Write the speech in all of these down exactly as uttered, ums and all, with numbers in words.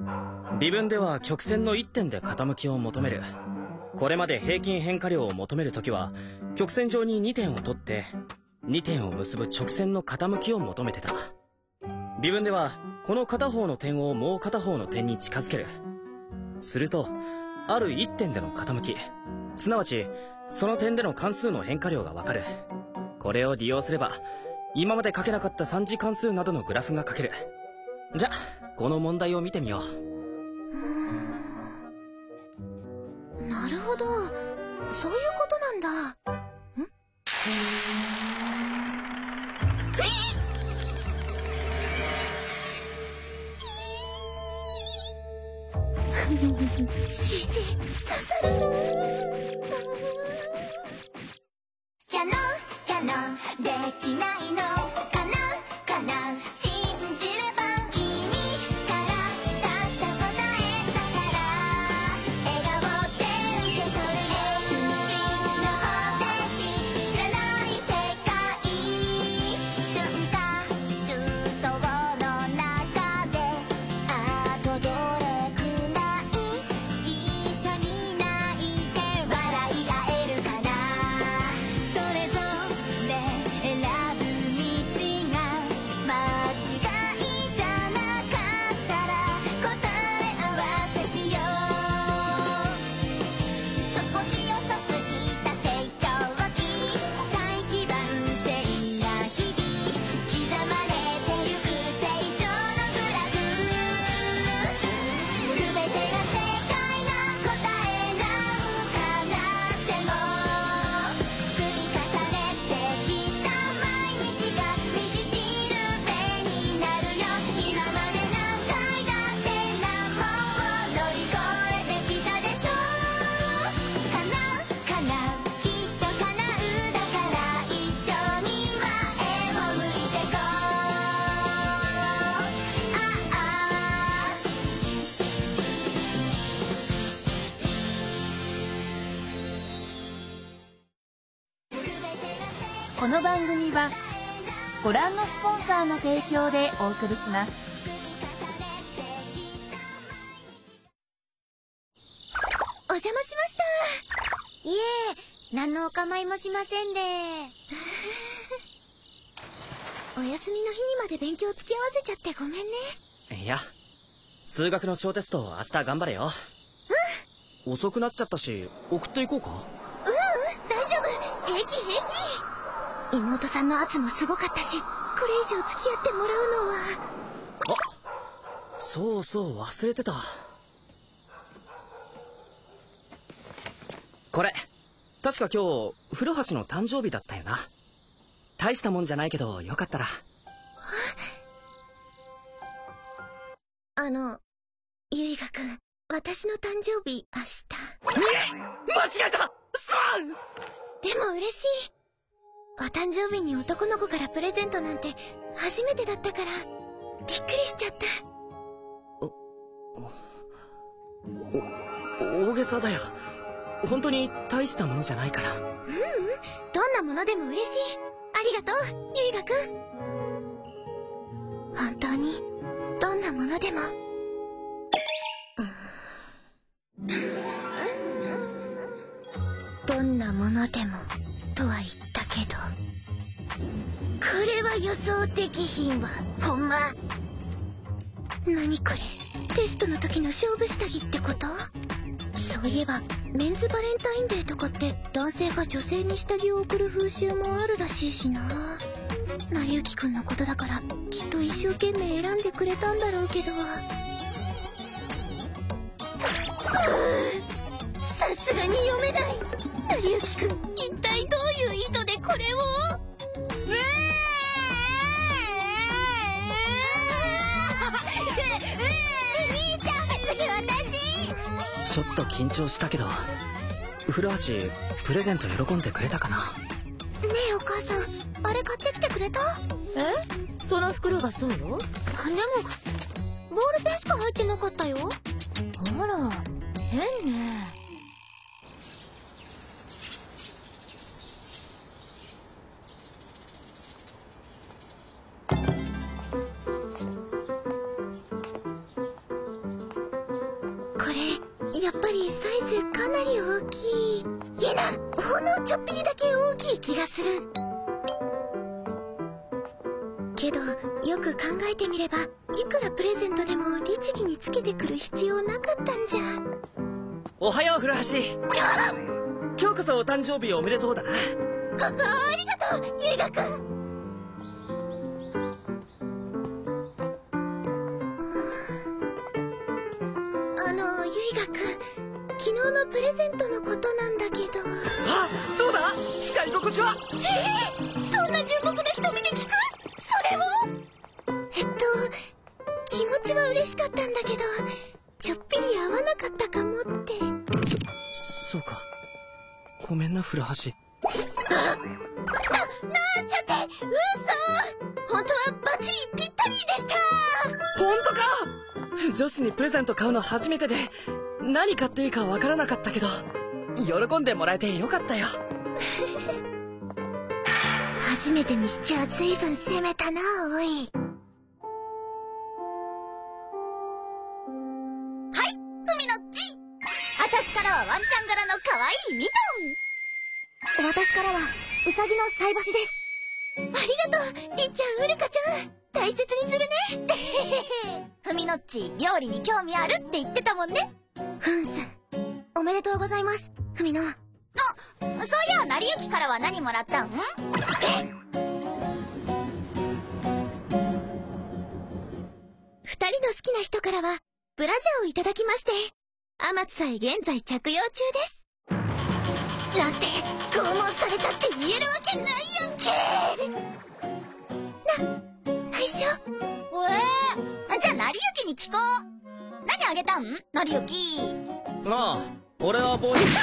微分では曲線のいってんで傾きを求める。これまで平均変化量を求めるときは曲線上ににてんを取ってにてんを結ぶ直線の傾きを求めてた。微分ではこの片方の点をもう片方の点に近づける。するとあるいってんでの傾き、すなわちその点での関数の変化量がわかる。これを利用すれば今まで書けなかった三次関数などのグラフが書ける。じゃこの問題を見てみよう。 なるほど、そういうことなんだ。ん？視線刺さるな。キャノンキャノンできないのかなかな、信じれば君から出した答えだから、笑顔で受け取れる君の方程式、知らない世界瞬間中東の中で、あとどれくらい一緒に泣いて笑い合えるかな。それぞれ選ぶ道が間違いじゃなかったら答え合わせしよう。少し遅すぎた成長期、大器晩成な日々、刻まれてゆく成長のグラフ。全てが正解な答えなんかなくても、積み重ねてきた毎日が道しるべになるよ。今まで何回だって難問を乗り越えてきたでしょ。叶う叶うきっと叶う、だから一緒に前を向いてこう。ああこの番組はご覧のスポンサーの提供でお送りします。 お邪魔しました。いえ、何のお構いもしませんで。お休みの日にまで勉強付き合わせちゃってごめんね。 いや、数学の小テスト明日頑張れよ。うん。遅くなっちゃったし送っていこうか。 ううん、大丈夫、平気平気。妹さんの圧もすごかったし、これ以上付き合ってもらうのは。 あ、そうそう忘れてた。これ確か今日古橋の誕生日だったよな。大したもんじゃないけどよかったら。 あの、ゆいがくん、私の誕生日明日。 間違えた。そう。 でも嬉しい。お誕生日に男の子からプレゼントなんて初めてだったからびっくりしちゃった。 おお大げさだよ。本当に大したものじゃないから。 ううん、どんなものでも嬉しい。ありがとう、ゆいがくん。本当にどんなものでも。どんなものでもとは言ったけど、これは予想できひんわ、ほんま。何これ、テストの時の勝負下着ってこと？そういえばメンズバレンタインデーとかって男性が女性に下着を贈る風習もあるらしいしな。成幸くんのことだからきっと一生懸命選んでくれたんだろうけど。さすがに読めない。成幸くん、一体どういう意図でこれを。兄ちゃん、次私。 ちょっと緊張したけど古橋プレゼント喜んでくれたかな。 ねえお母さん、あれ買ってきてくれた？ え？その袋がそうよ。でもボールペンしか入ってなかったよ。 あら、変ね。 これやっぱりサイズかなり大きい。いやな、ほんのちょっぴりだけ大きい気がするけど、よく考えてみればいくらプレゼントでも律儀につけてくる必要なかったんじゃ。 おはよう古橋。今日こそお誕生日おめでとうだな。 あ, ありがとうゆいがくん。あのゆいがくん、昨日のプレゼントのことなんだけど。 あ、どうだ使い心地は。 えー、そんな純朴な瞳で聞く？それをえっと気持ちは嬉しかったんだけど、ちょっぴり合わなかったかもって。 そそうか、ごめんな古橋。 な、なんちゃって嘘。本当はバッチリぴったりでした。 本当か。女子にプレゼント買うの初めてで何買っていいかわからなかったけど、喜んでもらえてよかったよ。 初めてにしちゃずいぶん攻めたな、おい。はい、海のっち。私からはワンちゃん柄の可愛いミトン。私からはウサギの菜箸です。ありがとうりっちゃん、ウルカちゃん、大切にするね。ふみのっち、料理に興味あるって言ってたもんね。ふんす。おめでとうございます、ふみの。あ、そういや成り行きからは何もらったん？え？二人の好きな人からはブラジャーをいただきまして、天津さえ現在着用中です。なんて拷問されたって言えるわけないやんけ。な、内緒。えー、じゃあ成り行きに聞こう。何あげたん？成り行き。 ああ、俺はボーイ。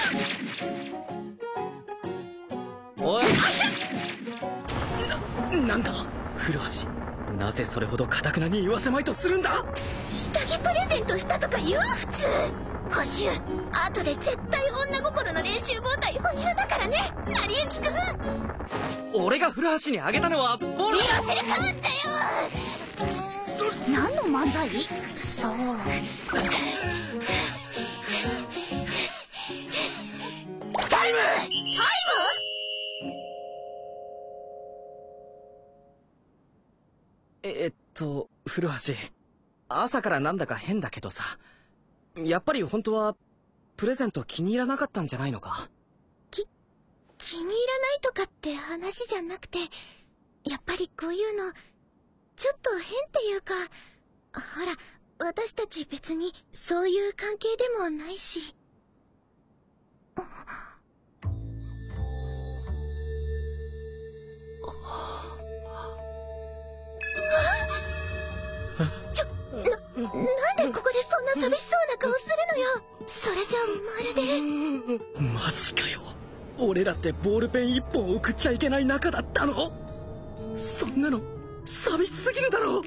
おいな、なんだ古橋、なぜそれほど堅くなに言わせまいとするんだ。 下着プレゼントしたとか言うわ、普通。補習、後で絶対女心の練習棒体補習だからね、成り行きくん。 俺が古橋にあげたのはボール。 言わせるかんだよ。何の漫才？そう。タイム！タイム？ えっと古橋、朝からなんだか変だけどさ、やっぱり本当はプレゼント気に入らなかったんじゃないのか。 き気に入らないとかって話じゃなくて、やっぱりこういうのちょっと変っていうか、ほら私たち別にそういう関係でもないし。ちょ、な、なんでここでそんな寂しそうな顔するのよ。それじゃまるで。 マジかよ、俺らってボールペン一本送っちゃいけない仲だったの？そんなの寂しすぎるだろう。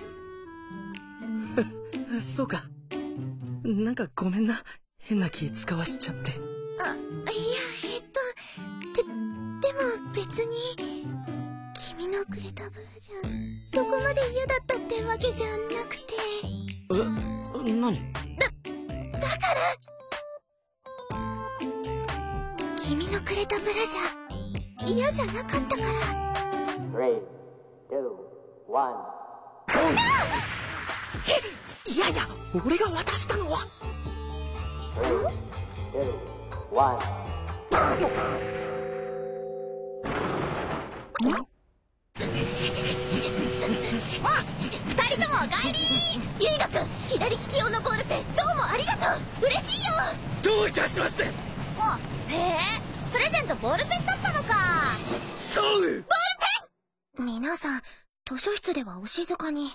そうか、なんかごめんな、変な気使わしちゃって。 あ、いや、えっとで、でも別に君のくれたブラジャーそこまで嫌だったってわけじゃなくて。 え、何？ だ、だから君のくれたブラジャー嫌じゃなかったから。 スリー、ツー、ワン。 いやいや、俺が渡したのは。 スリー、ツー、ワン。 あ、二人ともおかえり。ゆいがくん、左利き用のボールペンどうもありがとう。嬉しいよ。 どういたしまして。 あ、へえ、プレゼントボールペンだったのか。 そう。 ボールペン。皆さん図書室ではお静かに。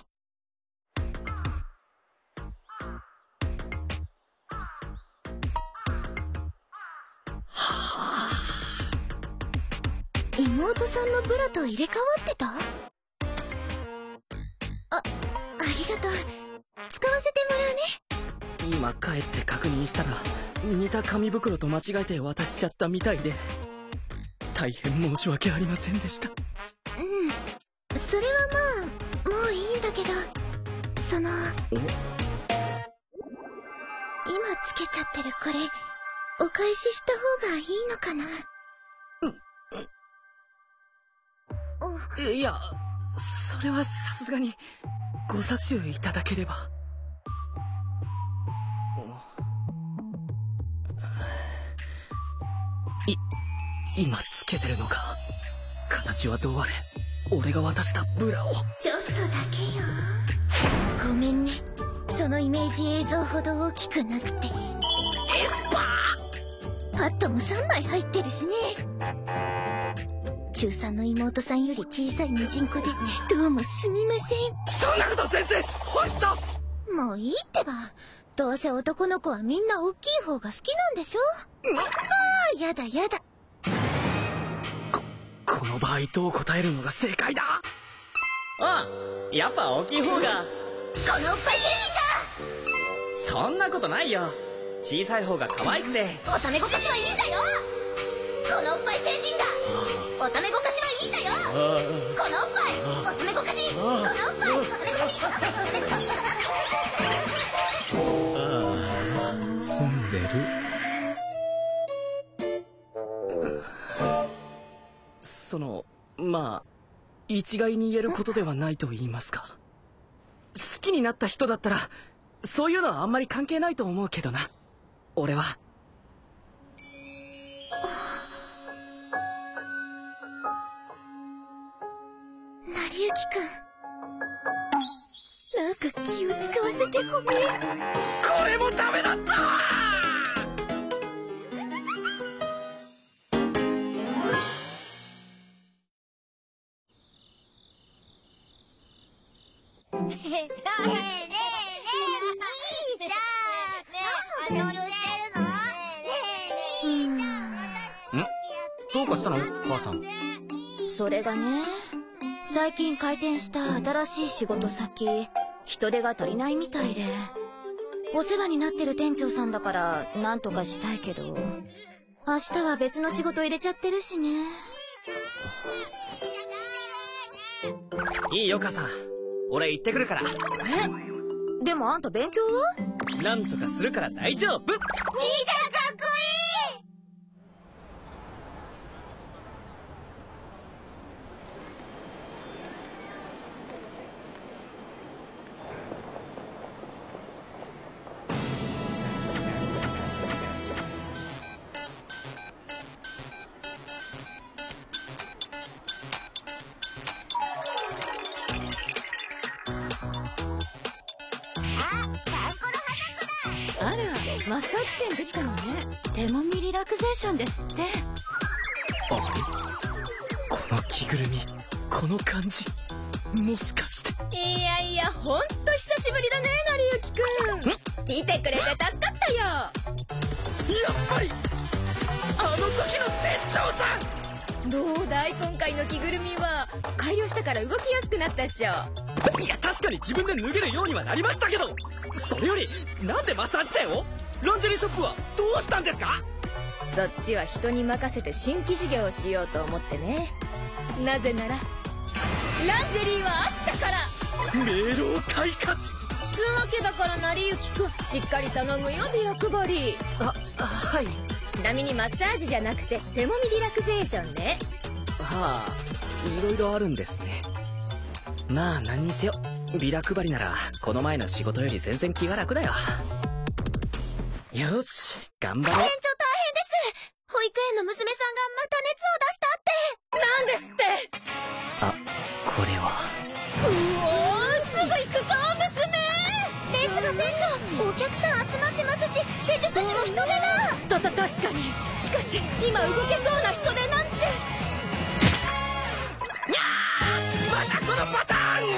妹さんのブラと入れ替わってた？あ、ありがとう。使わせてもらうね。 今帰って確認したら似た紙袋と間違えて渡しちゃったみたいで、大変申し訳ありませんでした。 うん、それはまあもういいんだけど、そのつけちゃってるこれお返しした方がいいのかな。 いや、それはさすがにご差しいただければ。い今つけてるのか。形はどうあれ俺が渡したブラを。 ちょっとだけよ。ごめんね、そのイメージ映像ほど大きくなくて。エスパーパッドもさんまい入ってるしね。中さんの妹さんより小さいミジンコでどうもすみません。 そんなこと全然ほんと。 もういいってば、どうせ男の子はみんな大きい方が好きなんでしょ。ああ、やだやだ。 ここの場合どう答えるのが正解だ。ああ、やっぱ大きい方が。 このおっぱい芸人そんなことないよ。小さい方が可愛くて。 がおためごかしはいいんだよ。このおっぱい星人がおためごかしはいいんだよ。このおっぱいおためごかし、このおっぱいおためごかし、このおっぱいおためごかし。 住んでる。そのまあ一概に言えることではないと言いますか。好きになった人だったらそういうのはあんまり関係ないと思うけどな。俺は。 成幸くん、なんか気を使わせてごめん。 これもダメだった。どうかしたの母さん。 それがね、最近開店した新しい仕事先、人手が足りないみたいで、お世話になってる店長さんだからなんとかしたいけど、明日は別の仕事入れちゃってるしね。 いいよ母さん、俺行ってくるから。 え、でもあんた勉強は？ なんとかするから大丈夫。 兄ちゃんかっこいい。 あら、マッサージ店できたのね。手もみリラクゼーションですって。 あれ、この着ぐるみ、この感じ、もしかして。 いやいや、ほんと久しぶりだね、成幸くん。来てくれて助かったよ。 やっぱりあの時の店長さん。 どうだい、今回の着ぐるみは改良したから動きやすくなったっしょ。 いや、確かに自分で脱げるようにはなりましたけど、それよりなんでマッサージ店を？ランジェリーショップはどうしたんですか？ そっちは人に任せて新規事業をしようと思ってね。なぜならランジェリーは飽きたから。 明朗快活つうわけだから成幸くん、しっかり頼むよ、ビラ配り。 あ、はい。 ちなみにマッサージじゃなくて手もみリラクゼーションね。 はあ、いろいろあるんですね。まあ何にせよビラ配りならこの前の仕事より全然気が楽だよ。よし、頑張ろう。 店長大変です。保育園の娘さんがまた熱を出したって。 なんですって。 あ、これは。 うおー、すぐ行くぞ娘。 ですが店長、お客さん集まってますし、施術師の人手が。 たた確かに。しかし今動けそうな人手なんて。 にゃー、またこのパターン。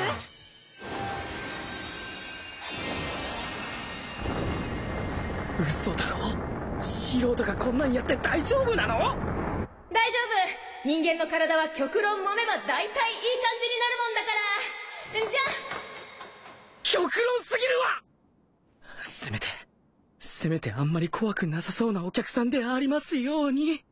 嘘だろ、素人がこんなんやって大丈夫なの？ 大丈夫。人間の体は極論揉めば大体いい感じになるもんだから。じゃあ極論すぎるわ。せめてせめてあんまり怖くなさそうなお客さんでありますように。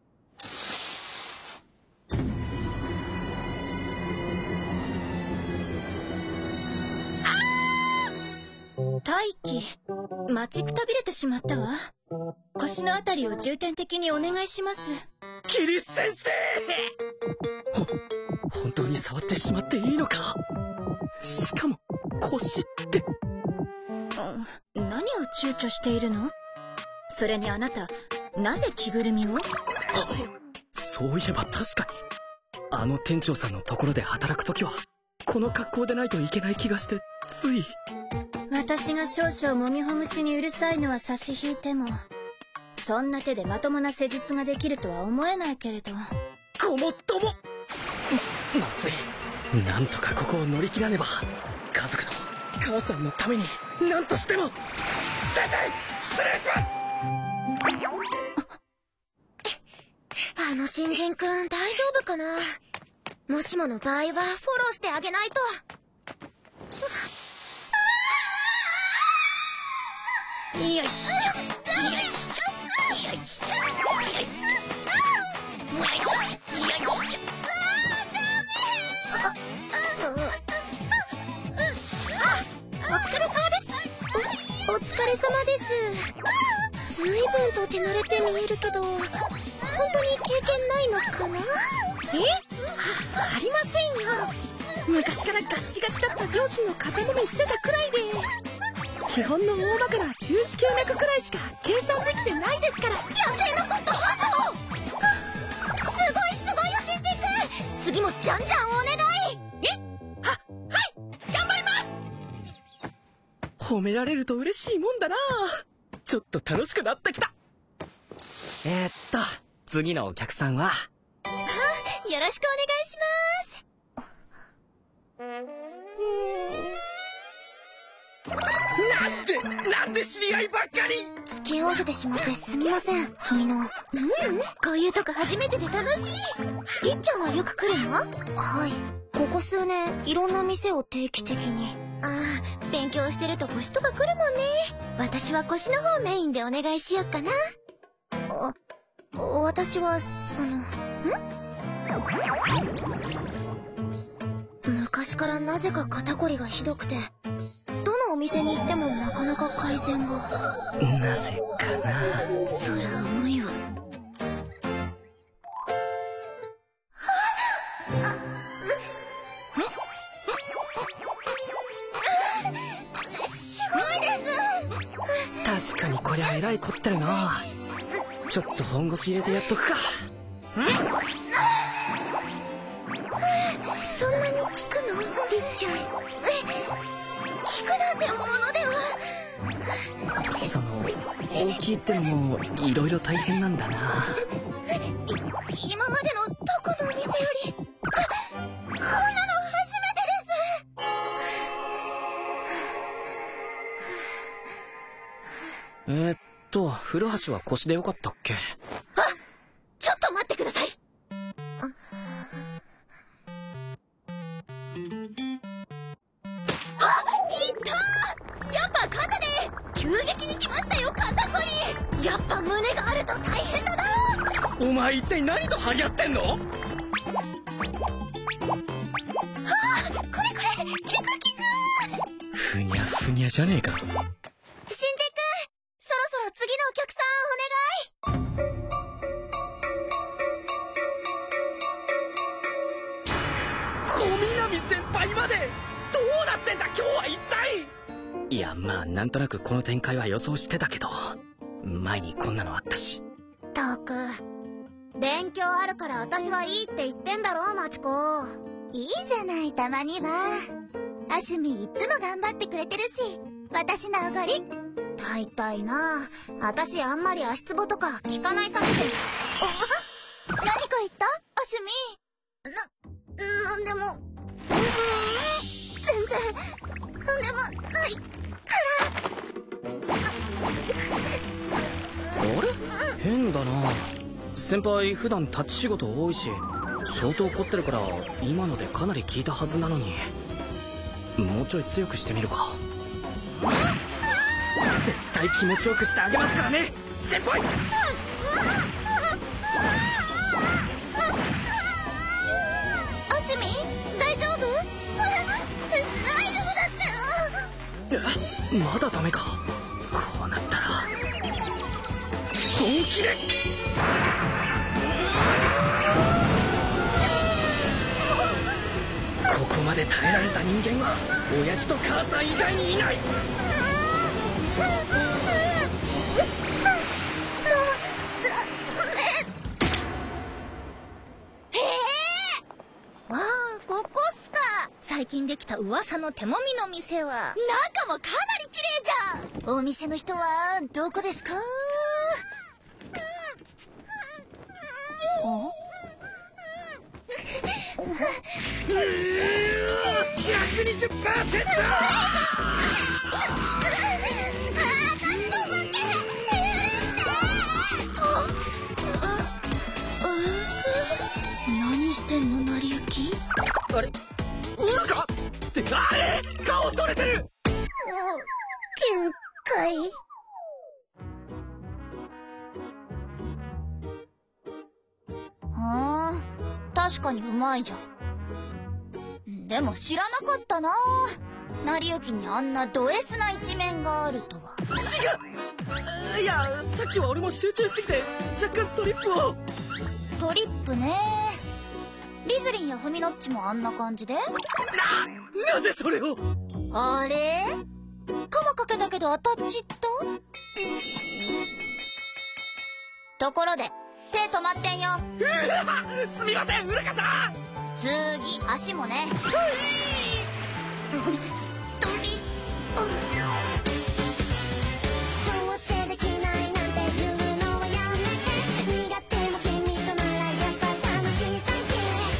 大気、待ちくたびれてしまったわ。腰のあたりを重点的にお願いします。 キリス先生。ほ本当に触ってしまっていいのか。しかも腰って、 うん、何を躊躇しているの？それにあなた、なぜ着ぐるみを？あ、 そういえば確かにあの店長さんのところで働くときはこの格好でないといけない気がして、つい。 私が少々もみほぐしにうるさいのは差し引いても、そんな手でまともな施術ができるとは思えないけれど。 ごもっとも。ま、まずい。なんとかここを乗り切らねば。家族の母さんのために何としても。先生、失礼します。 あの新人くん大丈夫かな。もしもの場合はフォローしてあげないと。 よいしょ、よいしょ、よいしょ、よいしょ、よいしょ、よいしょ。 お疲れ様です。お、お疲れ様です。ずいぶんと手慣れて見えるけど、本当に経験ないのかな。え？ありませんよ。昔からガッチガチだった両親の肩もみしてたくらいで、基本の大まかな中子宮脈くらいしか計算できてないですから。野生のことハト。すごいすごいよ新人くん。次もじゃんじゃんお願い。え？は、はい、頑張ります。 褒められると嬉しいもんだな。ちょっと楽しくなってきた。えー、っと次のお客さんは。 よろしくお願いします。 なんでなんで知り合いばっかり。 付き合わせてしまってすみません、ふみの。うん、こういうとこ初めてで楽しい。りっちゃんはよく来るの？はい、ここ数年いろんな店を定期的に。ああ、勉強してると腰とか来るもんね。私は腰の方メインでお願いしよっかな。あ、私はその、ん？昔からなぜか肩こりがひどくて、どのお店に行ってもなかなか改善が。 なぜかな。 そら思いは。すごいです。 確かにこりゃえらい凝ってるな。ちょっと本腰入れてやっとくか。 そんなに効くの？りっちゃん。え、効くなんてものでは。 その大きいってのもいろいろ大変なんだな。 今までのどこのお店より、こ、こんなの初めてです。 えー、っと古橋は腰でよかったっけ？ あ、ちょっと待ってください。あ、いったー。やっぱ肩で急激に来ましたよ、肩こり。やっぱ胸があると大変だな。 お前一体何と張り合ってんの？ あ、これこれ、効く効く。 ふにゃふにゃじゃねえか。 新人くん、そろそろ次のお客さんお願い。 小南先輩までどうなってんだ今日は一体。いやまあなんとなくこの展開は予想してたけど、前にこんなのあったし。 ったく、勉強あるから私はいいって言ってんだろ、マチコ。いいじゃない、たまには。アシュミいつも頑張ってくれてるし、私のおごり。大体な、私あんまり足つぼとか聞かないたちで。あ、何か言った？アシュミ。な、なんでも。うーん、全然、なんでもないあれ？変だな。先輩普段立ち仕事多いし相当怒ってるから今のでかなり効いたはずなのに、もうちょい強くしてみるか。絶対気持ちよくしてあげますからね先輩。 アシュミ、大丈夫？大丈夫だって。 まだダメか。こうなったら本気で。ここまで耐えられた人間は親父と母さん以外にいない。 わあ、ここっすか。最近できた噂の手もみの店は。中もかなり綺麗じゃん。お店の人はどこですか？おひゃくにじゅっパーセント。 何してんの、成り行き？ あれ、ウルカってあれ、顔取れてる。 限界。はあ、確かにうまいじゃん。でも知らなかったな、成り行きにあんなド S な一面があるとは。 違う。いや、さっきは俺も集中しすぎて若干トリップを。 トリップね。リズリンやフミノッチもあんな感じで。な、 なぜそれを。 あれ、カマかけたけど当たっちった。ところで手止まってんよ。 すみません、ウルカさん。 次、足もね。トリップ。 どうせできないなんて言うのはやめて。苦手も君とならやっぱ楽しいサンキュ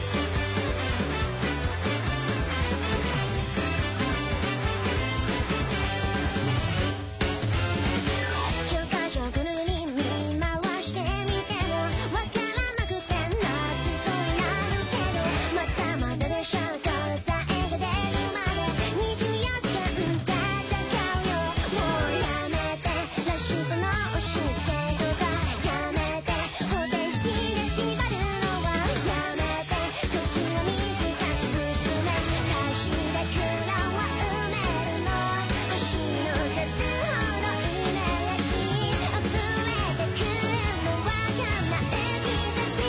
ー。教科書ぐるり見回してみてもわからなくて泣きそうになるけど、またまだでしょ答えが出るまでにじゅうよじかん戦うよ。もうやめてらしさの押し付けとかやめて、方程式で縛るのはやめて、時を短く進め差しで蔵は埋めるの、星の数ほどイメージ溢れてくるのわかんない兆し。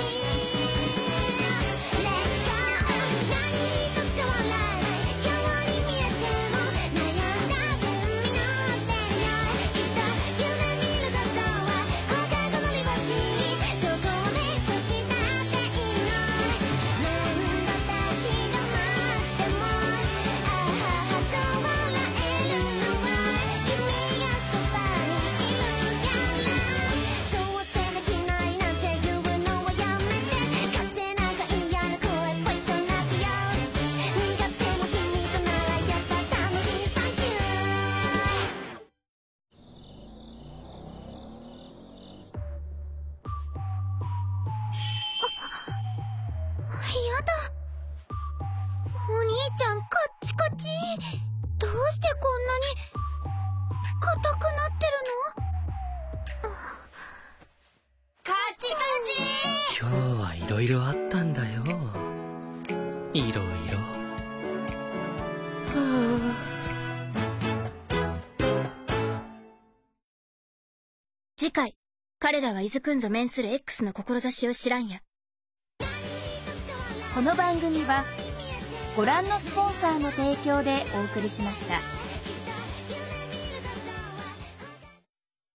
Let's go。 何一つ変わらない今日に見えても悩んだ分実ってるよ。きっと夢見ることは放課後のリバティ、どこを目指したっていいの。何度立ち止まってもあははと笑えるのは君がそばにいるから。どうせできないなんて言うのはやめて。勝手なんか嫌な声ポイとなくよ。苦手も君とならやっぱ楽しいサンキュー。やだ、お兄ちゃんカッチカチ。どうしてこんなに硬くなってるの？カチカチ。 今日はいろいろあったんだよ。いろいろ。 次回、彼らはイズクンゾ面する X の志を知らんや。この番組はご覧のスポンサーの提供でお送りしました。